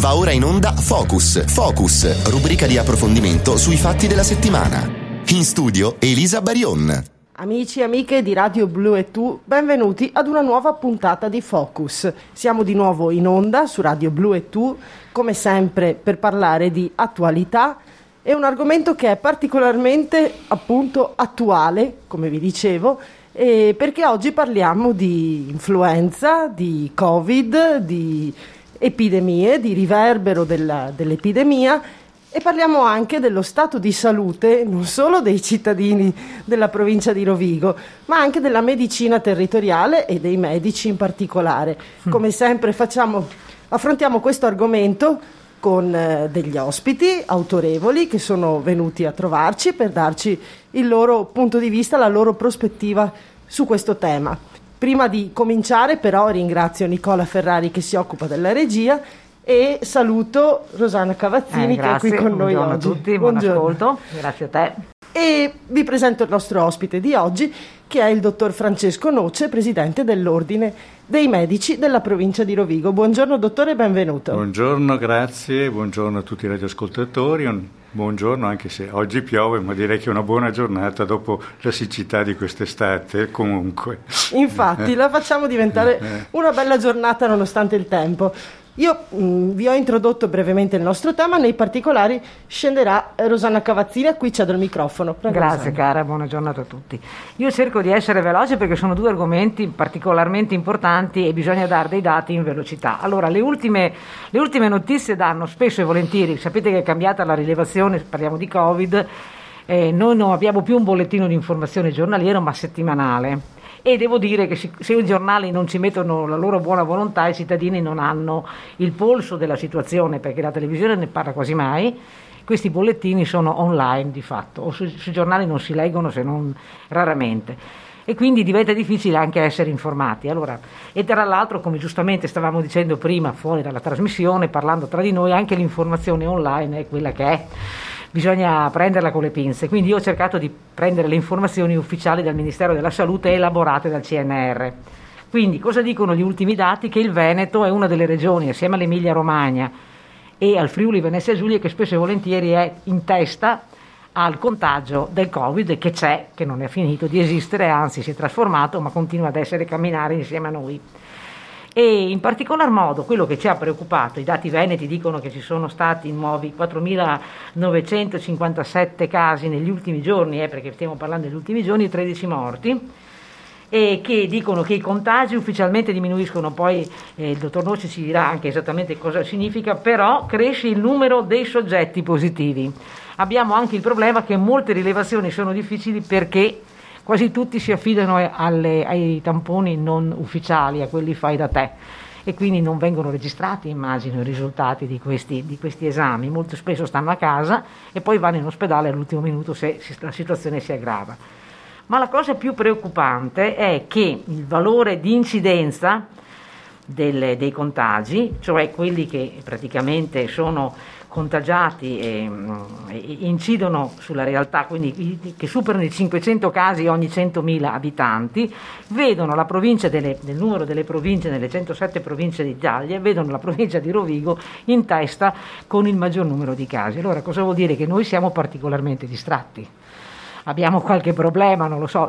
Va ora in onda Focus. Focus, rubrica di approfondimento sui fatti della settimana. In studio Elisa Barion. Amici e amiche di Radio Blu e Tu, benvenuti ad una nuova puntata di Focus. Siamo di nuovo in onda su Radio Blu e Tu, come sempre per parlare di attualità e un argomento che è particolarmente appunto attuale, come vi dicevo, perché oggi parliamo di influenza, di Covid, di epidemie, di riverbero dell'epidemia. E parliamo anche dello stato di salute non solo dei cittadini della provincia di Rovigo, ma anche della medicina territoriale e dei medici in particolare. Come sempre affrontiamo questo argomento con degli ospiti autorevoli che sono venuti a trovarci per darci il loro punto di vista, la loro prospettiva su questo tema. Prima di cominciare però ringrazio Nicola Ferrari che si occupa della regia e saluto Rosanna Cavazzini che è qui con noi oggi. Buongiorno a tutti, buon ascolto, grazie a te. E vi presento il nostro ospite di oggi, che è il dottor Francesco Noce, presidente dell'Ordine dei Medici della provincia di Rovigo. Buongiorno dottore, benvenuto. Buongiorno, grazie, buongiorno a tutti i radioascoltatori, buongiorno anche se oggi piove, ma direi che è una buona giornata dopo la siccità di quest'estate comunque. Infatti la facciamo diventare una bella giornata nonostante il tempo. Io vi ho introdotto brevemente il nostro tema, nei particolari scenderà Rosanna Cavazzini, a cui cedo il microfono. Prego, grazie Rosanna. Cara, buona giornata a tutti. Io cerco di essere veloce perché sono due argomenti particolarmente importanti e bisogna dare dei dati in velocità. Allora, le ultime notizie danno spesso e volentieri, sapete che è cambiata la rilevazione, parliamo di Covid, noi non abbiamo più un bollettino di informazione giornaliero ma settimanale. E devo dire che se i giornali non ci mettono la loro buona volontà, i cittadini non hanno il polso della situazione, perché la televisione ne parla quasi mai. Questi bollettini sono online di fatto, o sui giornali non si leggono se non raramente, e quindi diventa difficile anche essere informati. Allora, e tra l'altro, come giustamente stavamo dicendo prima fuori dalla trasmissione, parlando tra di noi, anche l'informazione online è quella che è. Bisogna prenderla con le pinze, quindi io ho cercato di prendere le informazioni ufficiali del Ministero della Salute elaborate dal CNR. Quindi cosa dicono gli ultimi dati? Che il Veneto è una delle regioni, assieme all'Emilia Romagna e al Friuli Venezia Giulia, che spesso e volentieri è in testa al contagio del Covid che c'è, che non è finito di esistere, anzi si è trasformato, ma continua ad essere camminare insieme a noi. E in particolar modo quello che ci ha preoccupato, i dati veneti dicono che ci sono stati nuovi 4.957 casi negli ultimi giorni, perché stiamo parlando degli ultimi giorni, 13 morti, e che dicono che i contagi ufficialmente diminuiscono, poi il dottor Noce ci dirà anche esattamente cosa significa, però cresce il numero dei soggetti positivi. Abbiamo anche il problema che molte rilevazioni sono difficili perché quasi tutti si affidano ai tamponi non ufficiali, a quelli fai da te, e quindi non vengono registrati, immagino, i risultati di questi esami. Molto spesso stanno a casa e poi vanno in ospedale all'ultimo minuto se la situazione si aggrava. Ma la cosa più preoccupante è che il valore di incidenza dei contagi, cioè quelli che praticamente sono contagiati e incidono sulla realtà, quindi che superano i 500 casi ogni 100.000 abitanti, vedono la provincia nel numero delle province, nelle 107 province d'Italia, vedono la provincia di Rovigo in testa con il maggior numero di casi. Allora cosa vuol dire? Che noi siamo particolarmente distratti, abbiamo qualche problema, non lo so,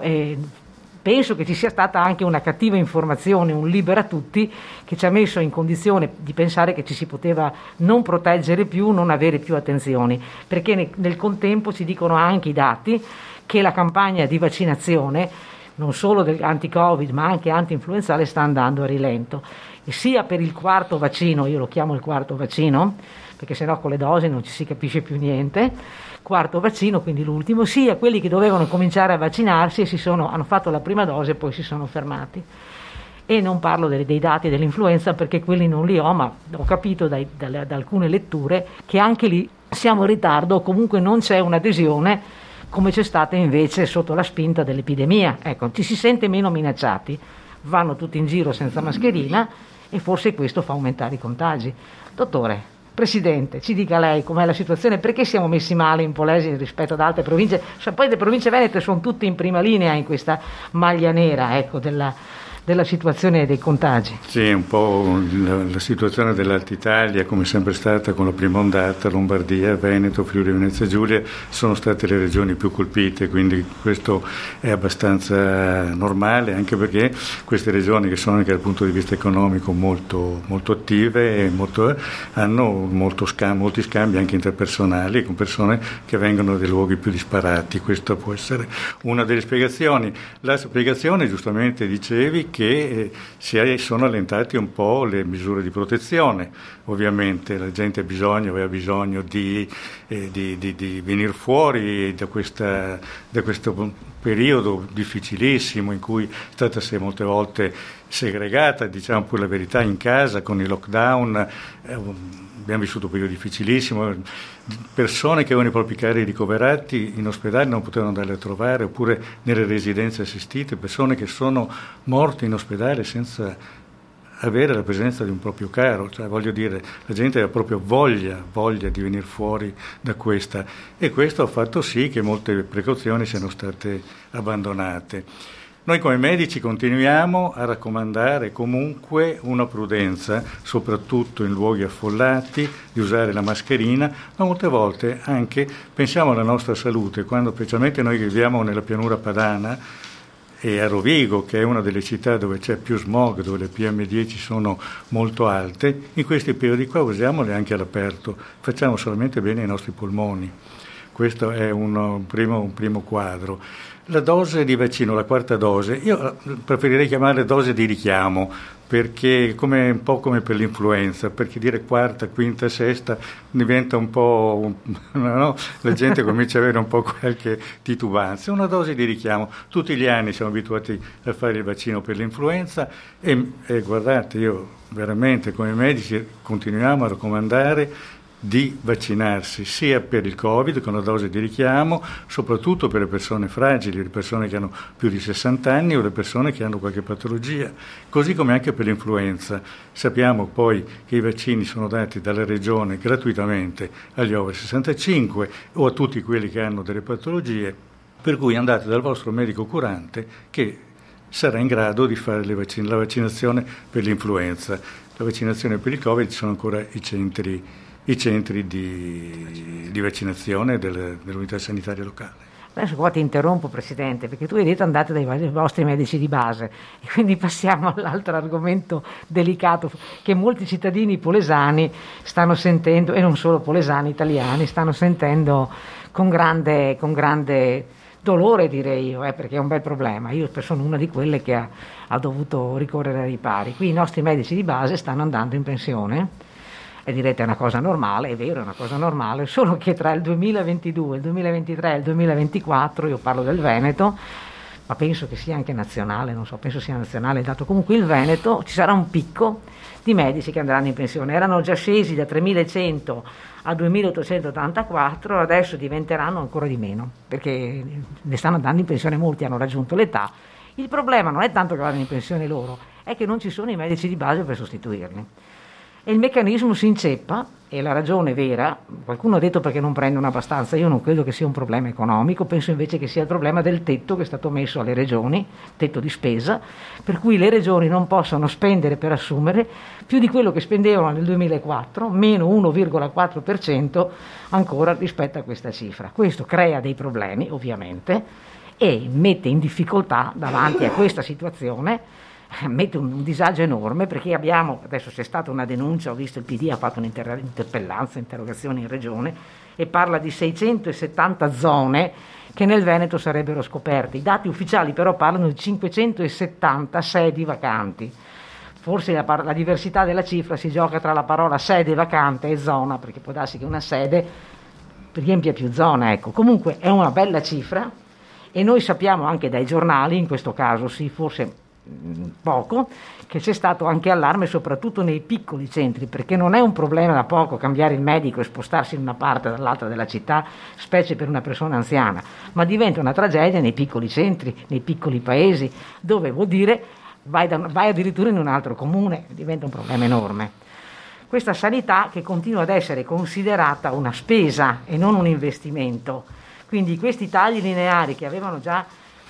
penso che ci sia stata anche una cattiva informazione, un libera tutti, che ci ha messo in condizione di pensare che ci si poteva non proteggere più, non avere più attenzioni, perché nel contempo ci dicono anche i dati che la campagna di vaccinazione, non solo anti-Covid ma anche anti-influenzale, sta andando a rilento, e sia per il quarto vaccino, io lo chiamo il quarto vaccino, perché sennò con le dosi non ci si capisce più niente, quarto vaccino, quindi l'ultimo, sia quelli che dovevano cominciare a vaccinarsi e hanno fatto la prima dose e poi si sono fermati. E non parlo dei dati dell'influenza perché quelli non li ho, ma ho capito da alcune letture che anche lì siamo in ritardo, o comunque non c'è un'adesione come c'è stata invece sotto la spinta dell'epidemia. Ecco, ci si sente meno minacciati, vanno tutti in giro senza mascherina e forse questo fa aumentare i contagi. Dottore, Presidente, ci dica lei com'è la situazione, perché siamo messi male in Polesine rispetto ad altre province, poi le province venete sono tutte in prima linea in questa maglia nera, ecco, della situazione dei contagi. Sì, un po' la situazione dell'Alta Italia, come sempre stata con la prima ondata, Lombardia, Veneto, Friuli Venezia Giulia sono state le regioni più colpite, quindi questo è abbastanza normale, anche perché queste regioni, che sono anche dal punto di vista economico molto, molto attive e hanno molti scambi anche interpersonali con persone che vengono dai luoghi più disparati. Questa può essere una delle spiegazioni. La spiegazione, giustamente dicevi, che sono allentate un po' le misure di protezione. Ovviamente la gente aveva bisogno di venire fuori da questo periodo difficilissimo in cui è stata molte volte segregata, diciamo pure la verità, in casa con i lockdown. Abbiamo vissuto un periodo difficilissimo, persone che avevano i propri cari ricoverati in ospedale non potevano andarli a trovare, oppure nelle residenze assistite, persone che sono morte in ospedale senza avere la presenza di un proprio caro. Cioè, voglio dire, la gente aveva proprio voglia di venire fuori da questa, e questo ha fatto sì che molte precauzioni siano state abbandonate. Noi come medici continuiamo a raccomandare comunque una prudenza, soprattutto in luoghi affollati, di usare la mascherina, ma molte volte anche pensiamo alla nostra salute, quando specialmente noi che viviamo nella pianura padana e a Rovigo, che è una delle città dove c'è più smog, dove le PM10 sono molto alte, in questi periodi qua usiamole anche all'aperto, facciamo solamente bene ai nostri polmoni. Questo è un primo quadro. La dose di vaccino, la quarta dose, io preferirei chiamarla dose di richiamo, perché un po' come per l'influenza, perché dire quarta, quinta, sesta diventa un po', no? La gente comincia ad avere un po' qualche titubanza. Una dose di richiamo. Tutti gli anni siamo abituati a fare il vaccino per l'influenza e guardate, io veramente come medici continuiamo a raccomandare di vaccinarsi sia per il Covid con la dose di richiamo, soprattutto per le persone fragili, le persone che hanno più di 60 anni o le persone che hanno qualche patologia, così come anche per l'influenza. Sappiamo poi che i vaccini sono dati dalla regione gratuitamente agli over 65 o a tutti quelli che hanno delle patologie, per cui andate dal vostro medico curante che sarà in grado di fare la vaccinazione per l'influenza. La vaccinazione per il Covid ci sono ancora i centri di vaccinazione dell'unità sanitaria locale. Adesso qua ti interrompo, Presidente, perché tu hai detto andate dai vostri medici di base, e quindi passiamo all'altro argomento delicato che molti cittadini polesani stanno sentendo, e non solo polesani, italiani, stanno sentendo con grande dolore, direi io, perché è un bel problema. Io sono una di quelle che ha dovuto ricorrere ai ripari. Qui i nostri medici di base stanno andando in pensione. E direte è una cosa normale, è vero, è una cosa normale, solo che tra il 2022, il 2023 e il 2024, io parlo del Veneto, ma penso che sia anche nazionale, non so, penso sia nazionale, dato comunque il Veneto, ci sarà un picco di medici che andranno in pensione. Erano già scesi da 3.100 a 2.884, adesso diventeranno ancora di meno, perché ne stanno andando in pensione molti, hanno raggiunto l'età. Il problema non è tanto che vadano in pensione loro, è che non ci sono i medici di base per sostituirli. E il meccanismo si inceppa, e la ragione vera, qualcuno ha detto perché non prendono abbastanza, io non credo che sia un problema economico, penso invece che sia il problema del tetto che è stato messo alle regioni, tetto di spesa, per cui le regioni non possono spendere per assumere più di quello che spendevano nel 2004, meno 1,4% ancora rispetto a questa cifra. Questo crea dei problemi, ovviamente, e mette in difficoltà davanti a questa situazione, mette un disagio enorme, perché adesso c'è stata una denuncia, ho visto il PD ha fatto un'interpellanza, interrogazioni in regione, e parla di 670 zone che nel Veneto sarebbero scoperte. I dati ufficiali però parlano di 570 sedi vacanti. Forse la diversità della cifra si gioca tra la parola sede vacante e zona, perché può darsi che una sede riempia più zone, ecco. Comunque è una bella cifra, e noi sappiamo anche dai giornali, in questo caso sì, forse poco, che c'è stato anche allarme soprattutto nei piccoli centri, perché non è un problema da poco cambiare il medico e spostarsi in una parte o dall'altra della città, specie per una persona anziana, ma diventa una tragedia nei piccoli centri, nei piccoli paesi, dove vuol dire vai addirittura in un altro comune, diventa un problema enorme. Questa sanità che continua ad essere considerata una spesa e non un investimento, quindi questi tagli lineari che avevano già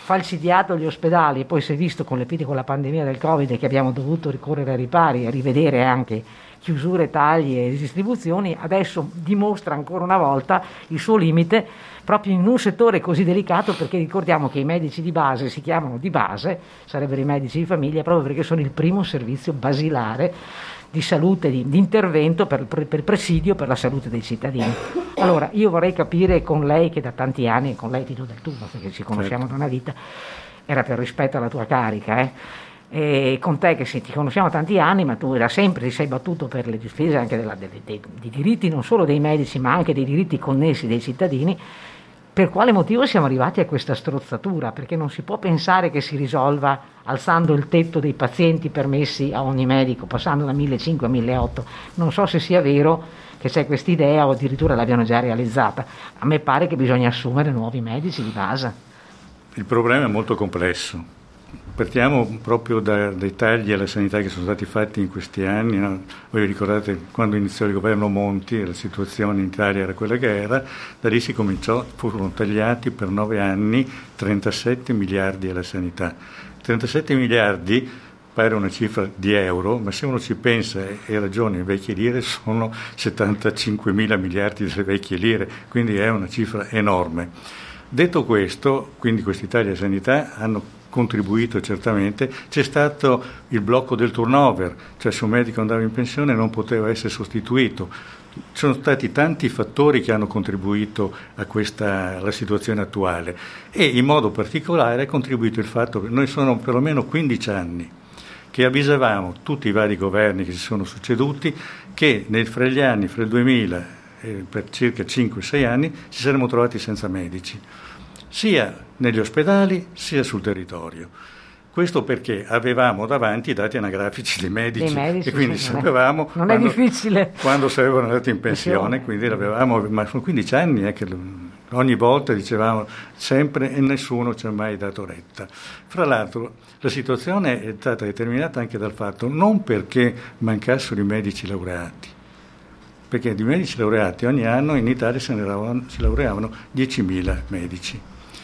falcidiato gli ospedali e poi si è visto con la pandemia del Covid che abbiamo dovuto ricorrere ai ripari e rivedere anche chiusure, tagli e distribuzioni, adesso dimostra ancora una volta il suo limite proprio in un settore così delicato, perché ricordiamo che i medici di base si chiamano di base, sarebbero i medici di famiglia, proprio perché sono il primo servizio basilare di salute, di intervento per presidio per la salute dei cittadini. Allora io vorrei capire con lei, che da tanti anni, con lei ti do del tu perché ci conosciamo da una vita, era per rispetto alla tua carica, e con te che ti conosciamo tanti anni, ma tu da sempre ti sei battuto per le difese anche dei diritti non solo dei medici ma anche dei diritti connessi dei cittadini. Per quale motivo siamo arrivati a questa strozzatura? Perché non si può pensare che si risolva alzando il tetto dei pazienti permessi a ogni medico, passando da 1.500 a 1.800. Non so se sia vero che c'è questa idea o addirittura l'abbiano già realizzata. A me pare che bisogna assumere nuovi medici di base. Il problema è molto complesso. Partiamo proprio dai tagli alla sanità che sono stati fatti in questi anni, no? Voi ricordate quando iniziò il governo Monti, la situazione in Italia era quella che era, da lì si cominciò, furono tagliati per 9 anni 37 miliardi alla sanità. 37 miliardi pare una cifra di euro, ma se uno ci pensa e ragiona in vecchie lire sono 75 mila miliardi delle vecchie lire, quindi è una cifra enorme. Detto questo, quindi questi tagli alla sanità hanno contribuito certamente. C'è stato il blocco del turnover, cioè se un medico andava in pensione non poteva essere sostituito. Ci sono stati tanti fattori che hanno contribuito a alla situazione attuale e in modo particolare ha contribuito il fatto che noi sono perlomeno 15 anni che avvisavamo tutti i vari governi che si sono succeduti che fra gli anni, fra il 2000 e per circa 5-6 anni ci saremmo trovati senza medici, sia negli ospedali sia sul territorio. Questo perché avevamo davanti i dati anagrafici dei medici e quindi sapevamo non è difficile quando sarebbero andati in pensione, quindi l'avevamo, ma sono 15 anni che ogni volta dicevamo sempre e nessuno ci ha mai dato retta. Fra l'altro la situazione è stata determinata anche dal fatto non perché mancassero i medici laureati, perché di medici laureati ogni anno in Italia si laureavano 10.000 medici.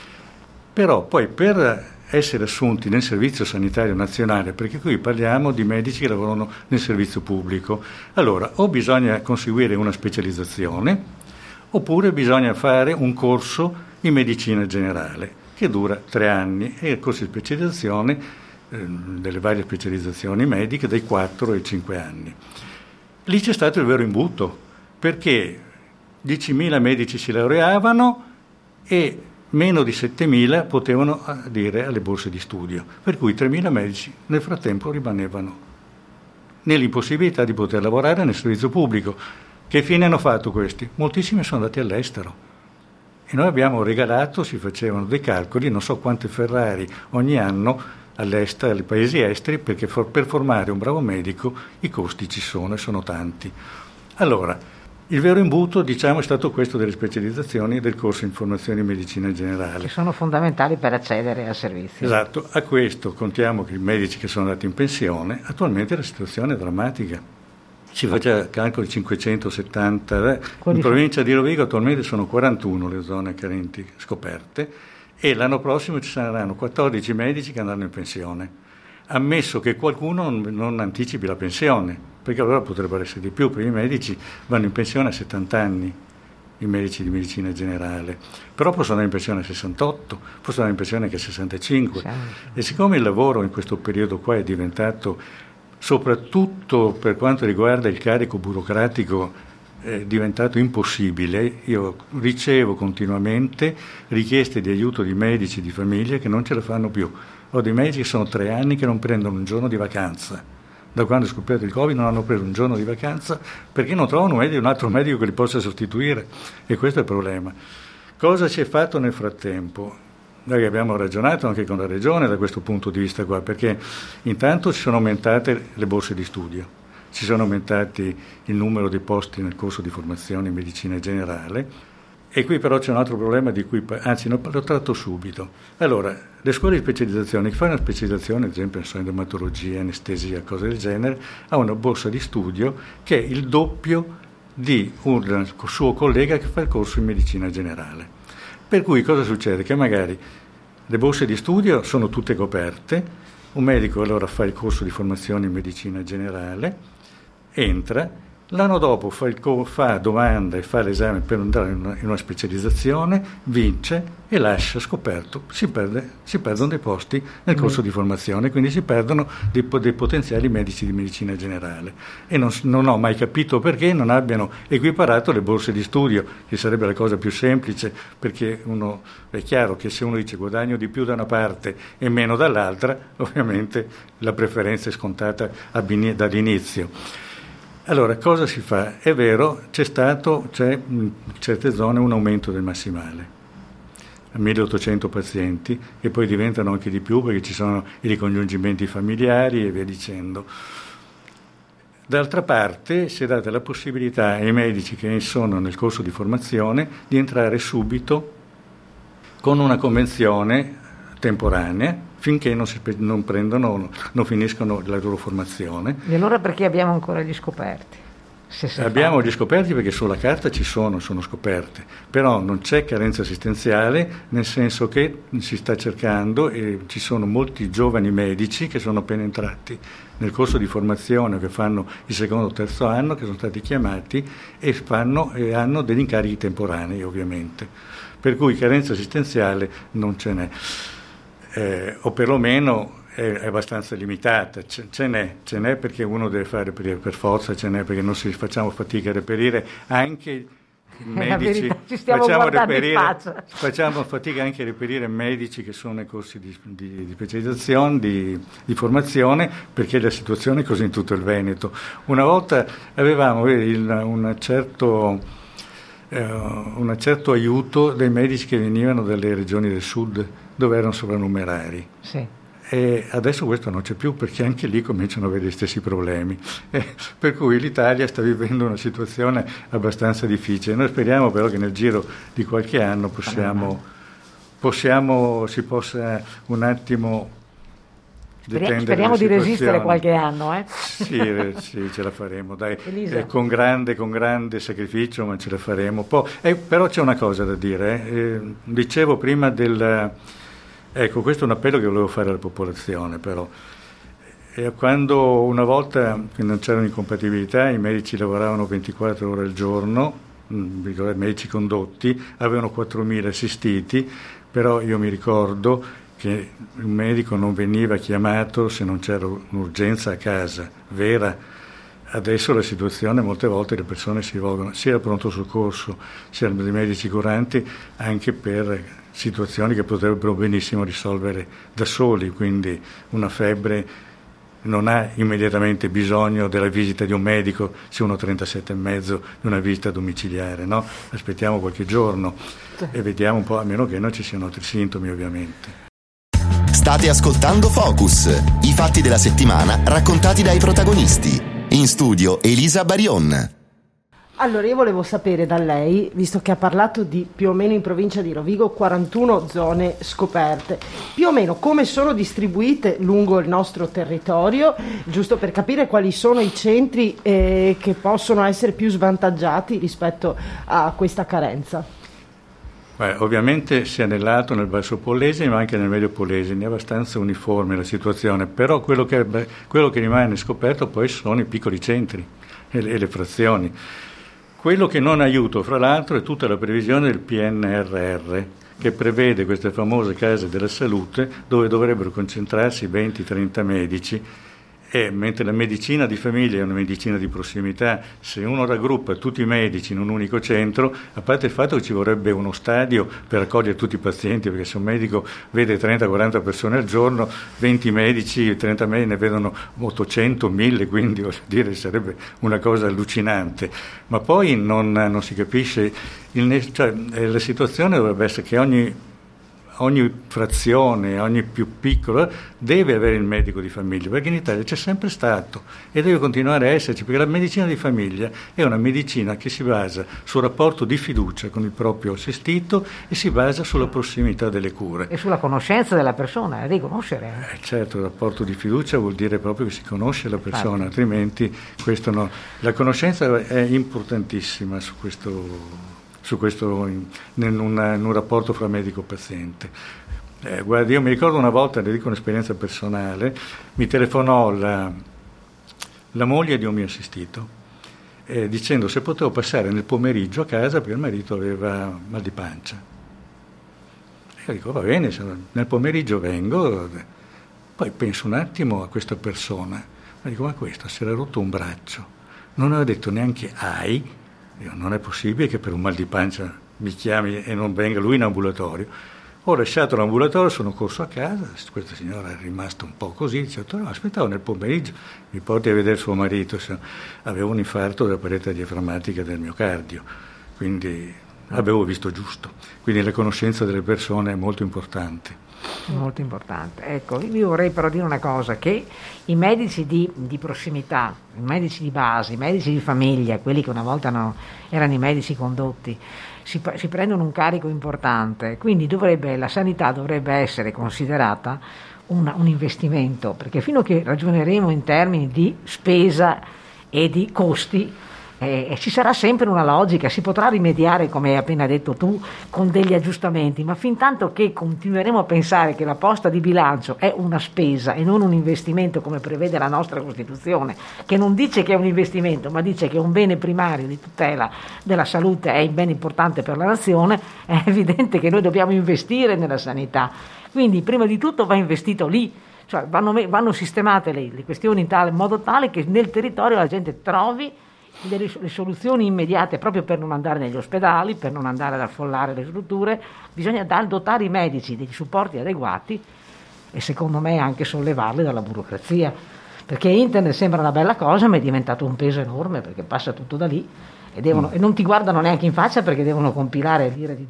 Però poi per essere assunti nel servizio sanitario nazionale, perché qui parliamo di medici che lavorano nel servizio pubblico, allora o bisogna conseguire una specializzazione oppure bisogna fare un corso in medicina generale che dura 3 anni e il corso di specializzazione delle varie specializzazioni mediche dai 4 ai 5 anni. Lì c'è stato il vero imbuto, perché 10.000 medici si laureavano e meno di 7.000 potevano adire alle borse di studio, per cui 3.000 medici nel frattempo rimanevano nell'impossibilità di poter lavorare nel servizio pubblico. Che fine hanno fatto questi? Moltissimi sono andati all'estero e noi abbiamo regalato, si facevano dei calcoli, non so quante Ferrari ogni anno all'estero, ai paesi esteri, perché per formare un bravo medico i costi ci sono e sono tanti. Allora, il vero imbuto, diciamo, è stato questo delle specializzazioni del corso in formazione in medicina generale. Che sono fondamentali per accedere al servizio. Esatto, a questo contiamo che i medici che sono andati in pensione, attualmente la situazione è drammatica. Si faccia calcoli 570, in provincia di Rovigo attualmente sono 41 le zone carenti scoperte e l'anno prossimo ci saranno 14 medici che andranno in pensione, ammesso che qualcuno non anticipi la pensione, perché allora potrebbero essere di più, perché i medici vanno in pensione a 70 anni, i medici di medicina generale, però possono andare in pensione a 68, possono andare in pensione anche a 65, e siccome il lavoro in questo periodo qua è diventato, soprattutto per quanto riguarda il carico burocratico, è diventato impossibile, io ricevo continuamente richieste di aiuto di medici di famiglia che non ce la fanno più. Ho dei medici che sono 3 anni che non prendono un giorno di vacanza. Da quando è scoppiato il Covid non hanno preso un giorno di vacanza perché non trovano un altro medico che li possa sostituire, e questo è il problema. Cosa si è fatto nel frattempo? Noi abbiamo ragionato anche con la Regione da questo punto di vista qua, perché intanto si sono aumentate le borse di studio, si sono aumentati il numero di posti nel corso di formazione in medicina generale, e qui però c'è un altro problema di cui, anzi lo tratto subito. Allora, le scuole di specializzazione, chi fa una specializzazione, ad esempio in dermatologia, anestesia, cose del genere, ha una borsa di studio che è il doppio di un suo collega che fa il corso in medicina generale. Per cui cosa succede? Che magari Le borse di studio sono tutte coperte, un medico allora fa il corso di formazione in medicina generale, entra, l'anno dopo fa domanda e fa l'esame per andare in una specializzazione, vince e lascia scoperto, si perdono dei posti nel corso di formazione, quindi si perdono dei potenziali medici di medicina generale. E non ho mai capito perché non abbiano equiparato le borse di studio, che sarebbe la cosa più semplice, perché è chiaro che se uno dice guadagno di più da una parte e meno dall'altra, ovviamente la preferenza è scontata dall'inizio. Allora, cosa si fa? È vero, c'è in certe zone un aumento del massimale, a 1800 pazienti, e poi diventano anche di più perché ci sono i ricongiungimenti familiari e via dicendo. D'altra parte si è data la possibilità ai medici che sono nel corso di formazione di entrare subito con una convenzione temporanea, finché non finiscono la loro formazione. E allora perché abbiamo ancora gli scoperti? Abbiamo gli scoperti perché sulla carta sono scoperte, però non c'è carenza assistenziale, nel senso che si sta cercando, e ci sono molti giovani medici che sono appena entrati nel corso di formazione, che fanno il secondo o terzo anno, che sono stati chiamati e hanno degli incarichi temporanei, ovviamente, per cui carenza assistenziale non ce n'è. O perlomeno è abbastanza limitata, ce n'è perché uno deve fare reperire per forza, ce n'è perché non facciamo fatica a reperire anche medici, facciamo fatica anche a reperire medici che sono nei corsi di specializzazione, di formazione, perché la situazione è così in tutto il Veneto. Una volta avevamo un certo aiuto dei medici che venivano dalle regioni del sud, dove erano sovrannumerari. Sì. E adesso questo non c'è più, perché anche lì cominciano ad avere gli stessi problemi. Per cui l'Italia sta vivendo una situazione abbastanza difficile. Noi speriamo però che nel giro di qualche anno si possa un attimo detendere. Speriamo di resistere qualche anno. Sì, ce la faremo, dai. Con grande sacrificio, ma ce la faremo. Però c'è una cosa da dire. Dicevo prima ecco, questo è un appello che volevo fare alla popolazione, però. Quando una volta che non c'erano incompatibilità, i medici lavoravano 24 ore al giorno, medici condotti, avevano 4.000 assistiti, però io mi ricordo che un medico non veniva chiamato se non c'era un'urgenza a casa, vera. Adesso la situazione, molte volte le persone si rivolgono sia al pronto soccorso, sia dei medici curanti, anche per situazioni che potrebbero benissimo risolvere da soli, quindi una febbre non ha immediatamente bisogno della visita di un medico, se uno 37,5 di una visita domiciliare, no? Aspettiamo qualche giorno e vediamo un po', a meno che non ci siano altri sintomi, ovviamente. State ascoltando Focus, i fatti della settimana raccontati dai protagonisti. In studio Elisa Barion. Allora, io volevo sapere da lei, visto che ha parlato di più o meno in provincia di Rovigo 41 zone scoperte, più o meno come sono distribuite lungo il nostro territorio, giusto per capire quali sono i centri che possono essere più svantaggiati rispetto a questa carenza. Ovviamente sia nell'Alto, nel Basso Polesine, ma anche nel Medio Polesine è abbastanza uniforme la situazione, però quello che rimane scoperto poi sono i piccoli centri e le frazioni. Quello che non aiuta, fra l'altro, è tutta la previsione del PNRR, che prevede queste famose case della salute dove dovrebbero concentrarsi 20-30 medici, e mentre la medicina di famiglia è una medicina di prossimità, se uno raggruppa tutti i medici in un unico centro, a parte il fatto che ci vorrebbe uno stadio per accogliere tutti i pazienti, perché se un medico vede 30-40 persone al giorno, 20 medici, 30 medici ne vedono 800, 1000, quindi voglio dire sarebbe una cosa allucinante. Ma poi non si capisce, la situazione dovrebbe essere che ogni frazione, ogni più piccola, deve avere il medico di famiglia, perché in Italia c'è sempre stato e deve continuare a esserci, perché la medicina di famiglia è una medicina che si basa sul rapporto di fiducia con il proprio assistito e si basa sulla prossimità delle cure. E sulla conoscenza della persona, riconoscere. Certo, il rapporto di fiducia vuol dire proprio che si conosce la persona, altrimenti questo no. La conoscenza è importantissima su questo in un rapporto fra medico e paziente. Guarda, io mi ricordo una volta, le dico un'esperienza personale, mi telefonò la moglie di un mio assistito dicendo se potevo passare nel pomeriggio a casa perché il marito aveva mal di pancia. E io dico va bene, nel pomeriggio vengo, poi penso un attimo a questa persona, ma dico ma questo si era rotto un braccio, non aveva detto neanche ai, dico, non è possibile che per un mal di pancia mi chiami e non venga lui in ambulatorio. Ho lasciato l'ambulatorio, sono corso a casa, questa signora è rimasta un po' così, dice, aspettavo nel pomeriggio, mi porti a vedere suo marito, avevo un infarto della parete diaframmatica del miocardio, quindi avevo visto giusto. Quindi la conoscenza delle persone è molto importante. Molto importante. Ecco, io vorrei però dire una cosa, che i medici di prossimità, i medici di base, i medici di famiglia, quelli che una volta erano i medici condotti, si prendono un carico importante, quindi la sanità dovrebbe essere considerata un investimento, perché fino a che ragioneremo in termini di spesa e di costi, ci sarà sempre una logica, si potrà rimediare, come hai appena detto tu, con degli aggiustamenti, ma fin tanto che continueremo a pensare che la posta di bilancio è una spesa e non un investimento come prevede la nostra Costituzione, che non dice che è un investimento, ma dice che è un bene primario di tutela della salute, è un bene importante per la nazione, è evidente che noi dobbiamo investire nella sanità. Quindi prima di tutto va investito lì, cioè vanno sistemate le questioni in modo tale che nel territorio la gente trovi le soluzioni immediate, proprio per non andare negli ospedali, per non andare ad affollare le strutture. Bisogna dotare i medici degli supporti adeguati e secondo me anche sollevarli dalla burocrazia, perché internet sembra una bella cosa ma è diventato un peso enorme, perché passa tutto da lì e non ti guardano neanche in faccia perché devono compilare e dire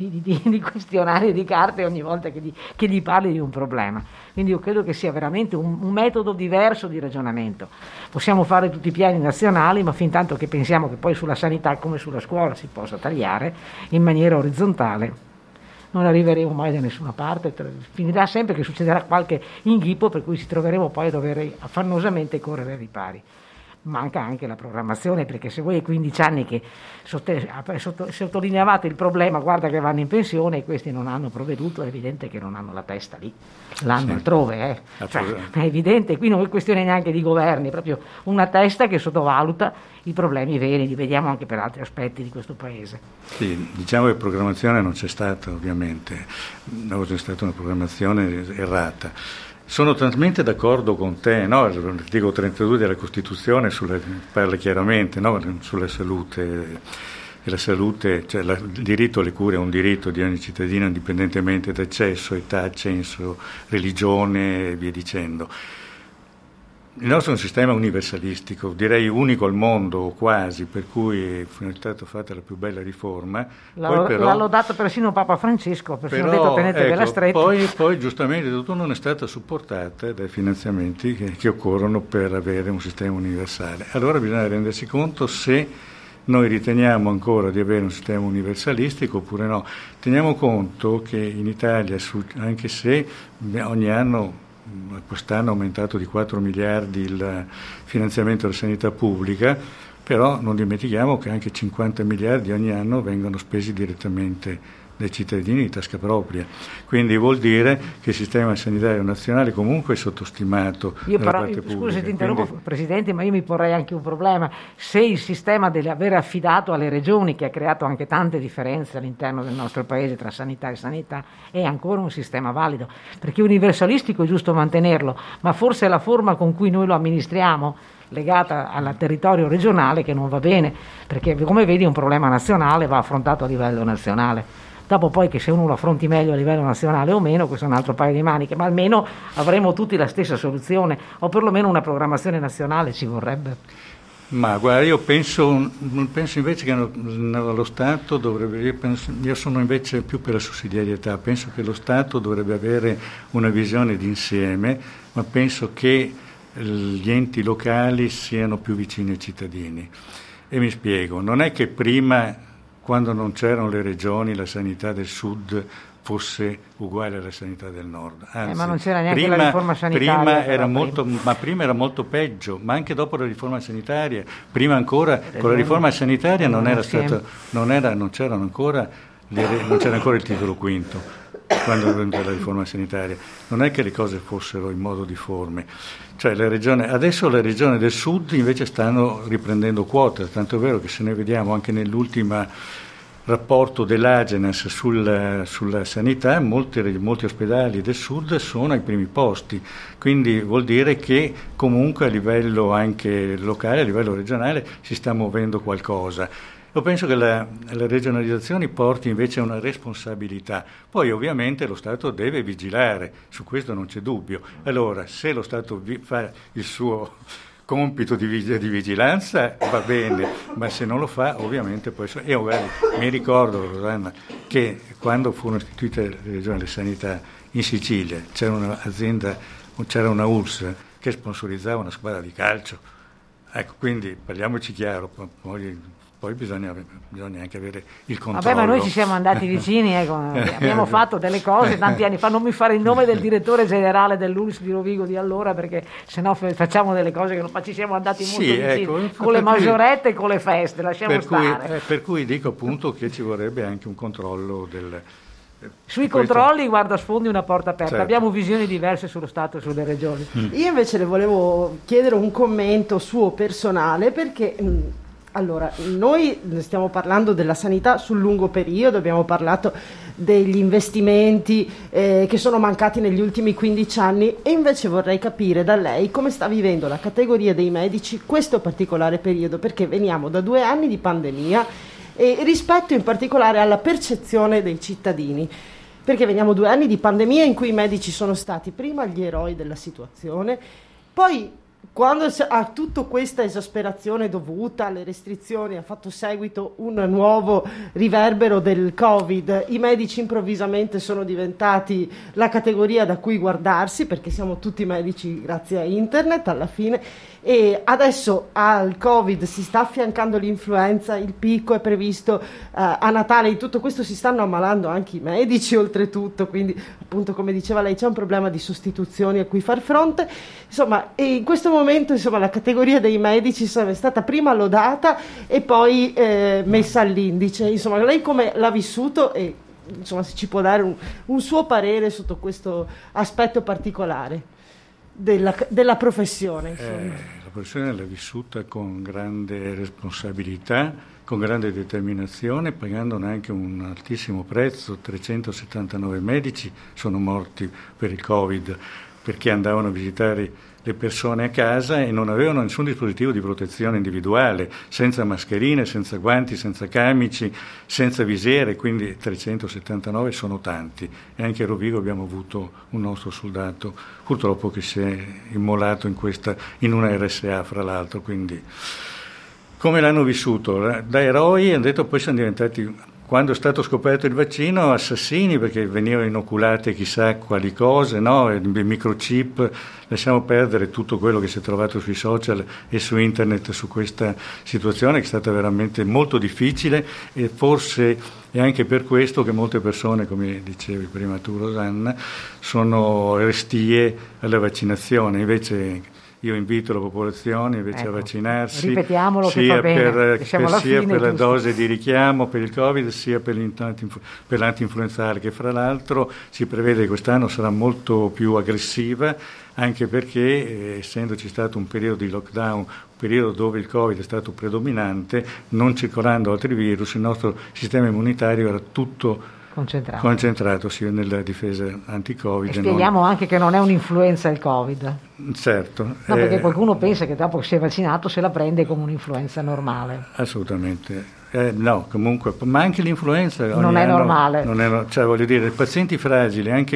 di questionari e di carte ogni volta che gli parli di un problema. Quindi io credo che sia veramente un metodo diverso di ragionamento. Possiamo fare tutti i piani nazionali, ma fin tanto che pensiamo che poi sulla sanità come sulla scuola si possa tagliare in maniera orizzontale, non arriveremo mai da nessuna parte, finirà sempre che succederà qualche inghippo per cui ci troveremo poi a dover affannosamente correre ai ripari. Manca anche la programmazione, perché se voi ai 15 anni che sottolineavate il problema, guarda che vanno in pensione e questi non hanno provveduto, è evidente che non hanno la testa lì, l'hanno altrove, cioè, è evidente, qui non è questione neanche di governi, è proprio una testa che sottovaluta i problemi veri, li vediamo anche per altri aspetti di questo paese. Sì, diciamo che programmazione non c'è stata, ovviamente, c'è stata una programmazione errata. Sono talmente d'accordo con te, no? L'articolo 32 della Costituzione parla chiaramente, no? Sulla salute, e la salute, cioè il diritto alle cure è un diritto di ogni cittadino indipendentemente da sesso, età, censo, religione e via dicendo. Il nostro è un sistema universalistico, direi unico al mondo quasi, per cui è stata fatta la più bella riforma. L'ha lodato persino Papa Francesco, persino detto tenetevela stretta. Poi giustamente tutto non è stata supportata dai finanziamenti che occorrono per avere un sistema universale. Allora bisogna rendersi conto se noi riteniamo ancora di avere un sistema universalistico oppure no. Teniamo conto che in Italia, anche se ogni anno quest'anno è aumentato di 4 miliardi il finanziamento della sanità pubblica, però non dimentichiamo che anche 50 miliardi ogni anno vengono spesi direttamente dai cittadini di tasca propria, quindi vuol dire che il sistema sanitario nazionale comunque è sottostimato dalla parte pubblica. Scusa se ti interrompo, Presidente, ma io mi porrei anche un problema: se il sistema dell'aver affidato alle regioni, che ha creato anche tante differenze all'interno del nostro paese tra sanità e sanità, è ancora un sistema valido, perché universalistico è giusto mantenerlo, ma forse è la forma con cui noi lo amministriamo legata al territorio regionale che non va bene, perché come vedi un problema nazionale va affrontato a livello nazionale. Dopo poi che se uno lo affronti meglio a livello nazionale o meno, questo è un altro paio di maniche, ma almeno avremo tutti la stessa soluzione, o perlomeno una programmazione nazionale ci vorrebbe. Ma guarda, io penso invece che lo Stato dovrebbe, io sono invece più per la sussidiarietà, penso che lo Stato dovrebbe avere una visione d'insieme, ma penso che gli enti locali siano più vicini ai cittadini. E mi spiego, non è che prima, quando non c'erano le regioni, la sanità del sud fosse uguale alla sanità del nord. Anzi, ma non c'era neanche la riforma sanitaria. Prima era molto peggio, ma anche dopo la riforma sanitaria. Prima ancora, con la riforma sanitaria non c'era ancora il titolo quinto. quando è venuta la riforma sanitaria. Non è che le cose fossero in modo difforme. Cioè adesso le regioni del sud invece stanno riprendendo quota, tanto è vero che se ne vediamo anche nell'ultima rapporto dell'Agenas sulla sanità, molti ospedali del sud sono ai primi posti, quindi vuol dire che comunque a livello anche locale, a livello regionale si sta muovendo qualcosa. Io penso che la regionalizzazione porti invece a una responsabilità, poi ovviamente lo Stato deve vigilare, su questo non c'è dubbio. Allora, se lo Stato fa il suo compito di vigilanza va bene, ma se non lo fa ovviamente poi... Io mi ricordo, Rosanna, che quando furono istituite le regioni delle sanità in Sicilia c'era un'azienda, c'era una ULSS che sponsorizzava una squadra di calcio. Ecco, quindi parliamoci chiaro, poi bisogna anche avere il controllo. Vabbè, ma noi ci siamo andati vicini, abbiamo fatto delle cose tanti anni fa, non mi fare il nome del direttore generale dell'ULSS di Rovigo di allora, perché sennò facciamo delle cose che non, ma ci siamo andati molto vicini, ecco, con le maggiorette e con le feste, lasciamo stare. Per cui dico appunto che ci vorrebbe anche un controllo sui controlli, guarda, sfondi una porta aperta. Certo. Abbiamo visioni diverse sullo Stato e sulle regioni. Io invece le volevo chiedere un commento suo personale, perché allora, noi stiamo parlando della sanità sul lungo periodo, abbiamo parlato degli investimenti che sono mancati negli ultimi 15 anni, e invece vorrei capire da lei come sta vivendo la categoria dei medici questo particolare periodo, perché veniamo da 2 anni di pandemia e rispetto in particolare alla percezione dei cittadini, perché veniamo 2 anni di pandemia in cui i medici sono stati prima gli eroi della situazione, poi quando a tutta questa esasperazione dovuta alle restrizioni ha fatto seguito un nuovo riverbero del Covid, i medici improvvisamente sono diventati la categoria da cui guardarsi, perché siamo tutti medici grazie a internet alla fine, e adesso al Covid si sta affiancando l'influenza, il picco è previsto a Natale, in tutto questo si stanno ammalando anche i medici oltretutto, quindi appunto come diceva lei c'è un problema di sostituzioni a cui far fronte, insomma, e in questo momento insomma la categoria dei medici è stata prima lodata e poi messa all'indice, insomma lei come l'ha vissuto e insomma se ci può dare un suo parere sotto questo aspetto particolare della professione. La professione l'ha vissuta con grande responsabilità, con grande determinazione, pagandone anche un altissimo prezzo. 379 medici sono morti per il Covid perché andavano a visitare le persone a casa e non avevano nessun dispositivo di protezione individuale, senza mascherine, senza guanti, senza camici, senza visiere, quindi 379 sono tanti. E anche a Rovigo abbiamo avuto un nostro soldato, purtroppo, che si è immolato in una RSA, fra l'altro. Quindi come l'hanno vissuto? Da eroi hanno detto, poi sono diventati, quando è stato scoperto il vaccino, assassini, perché venivano inoculate chissà quali cose, no? Il microchip. Lasciamo perdere tutto quello che si è trovato sui social e su internet su questa situazione, che è stata veramente molto difficile, e forse è anche per questo che molte persone, come dicevi prima tu Rosanna, sono restie alla vaccinazione. Invece io invito la popolazione invece a vaccinarsi, ripetiamolo, sia che per la dose di richiamo per il Covid, sia per l'antinfluenzale, che fra l'altro si prevede che quest'anno sarà molto più aggressiva, anche perché essendoci stato un periodo di lockdown, un periodo dove il Covid è stato predominante, non circolando altri virus, il nostro sistema immunitario era tutto concentrato sì, nella difesa anti-Covid. E spieghiamo anche che non è un'influenza il Covid. Certo. No, perché qualcuno pensa che dopo che si è vaccinato se la prende come un'influenza normale. Assolutamente. No, comunque, ma anche l'influenza non è normale. Cioè, voglio dire, i pazienti fragili, anche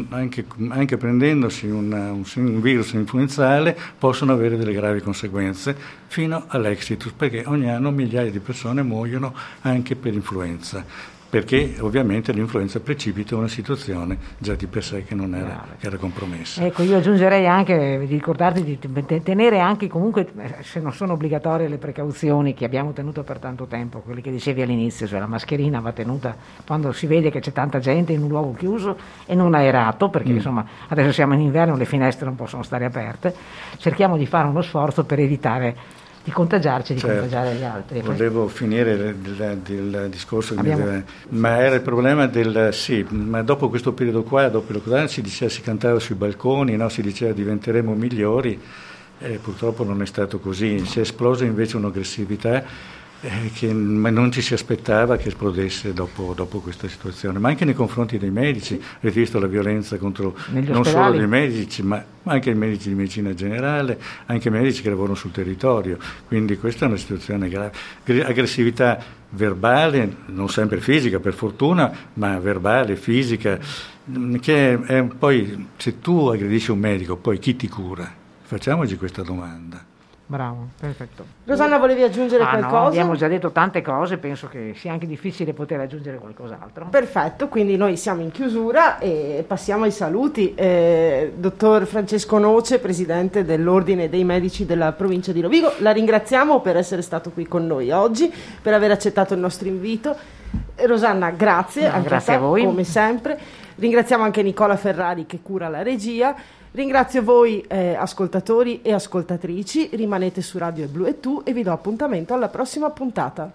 prendendosi un virus influenzale, possono avere delle gravi conseguenze fino all'exitus, perché ogni anno migliaia di persone muoiono anche per influenza, perché ovviamente l'influenza precipita una situazione già di per sé che non era, che era compromessa. Ecco, io aggiungerei anche di ricordarti di tenere anche, comunque, se non sono obbligatorie le precauzioni che abbiamo tenuto per tanto tempo, quelli che dicevi all'inizio, cioè la mascherina va tenuta quando si vede che c'è tanta gente in un luogo chiuso e non aerato, perché insomma adesso siamo in inverno, le finestre non possono stare aperte, cerchiamo di fare uno sforzo per evitare di contagiarci, di certo, contagiare gli altri. Volevo finire il discorso, ma era il problema ma dopo questo periodo qua, dopo il lockdown, si cantava sui balconi, no? Si diceva diventeremo migliori, purtroppo non è stato così, si è esplosa invece un'aggressività che non ci si aspettava che esplodesse dopo questa situazione, ma anche nei confronti dei medici. Avete visto la violenza contro non solo dei medici, ma anche i medici di medicina generale, anche i medici che lavorano sul territorio, quindi questa è una situazione grave. Aggressività verbale, non sempre fisica per fortuna, ma verbale, fisica, che poi se tu aggredisci un medico, poi chi ti cura? Facciamoci questa domanda. Bravo, perfetto. Rosanna, volevi aggiungere qualcosa? No, abbiamo già detto tante cose, penso che sia anche difficile poter aggiungere qualcos'altro. Perfetto, quindi noi siamo in chiusura e passiamo ai saluti. Dottor Francesco Noce, presidente dell'Ordine dei Medici della provincia di Rovigo, la ringraziamo per essere stato qui con noi oggi, per aver accettato il nostro invito. Rosanna, grazie, grazie a voi. Come sempre. Ringraziamo anche Nicola Ferrari che cura la regia. Ringrazio voi ascoltatori e ascoltatrici, rimanete su Radio Blu+2 e vi do appuntamento alla prossima puntata.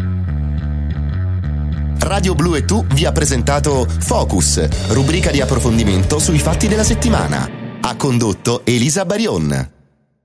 Radio Blu+2 vi ha presentato Focus, rubrica di approfondimento sui fatti della settimana. Ha condotto Elisa Barion.